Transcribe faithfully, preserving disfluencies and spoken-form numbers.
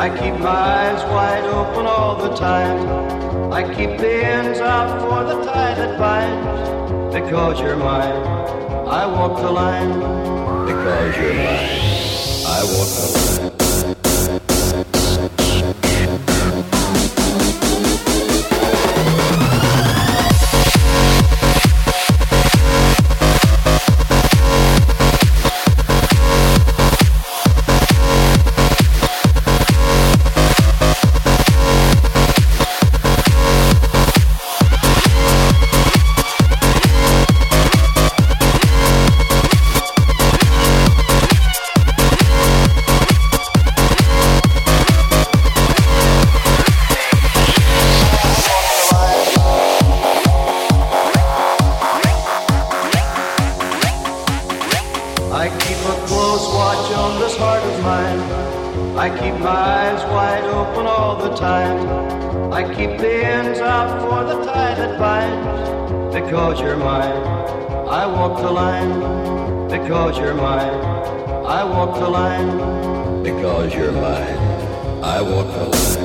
I keep my eyes wide open all the time. I keep the ends out for the tie that binds. Because you're mine, I walk the line. Because you're mine, I walk the line. I keep a close watch on this heart of mine. I keep my eyes wide open all the time. I keep the ends out for the tie that binds. Because you're mine, I walk the line. Because you're mine, I walk the line. Because you're mine, I walk the line.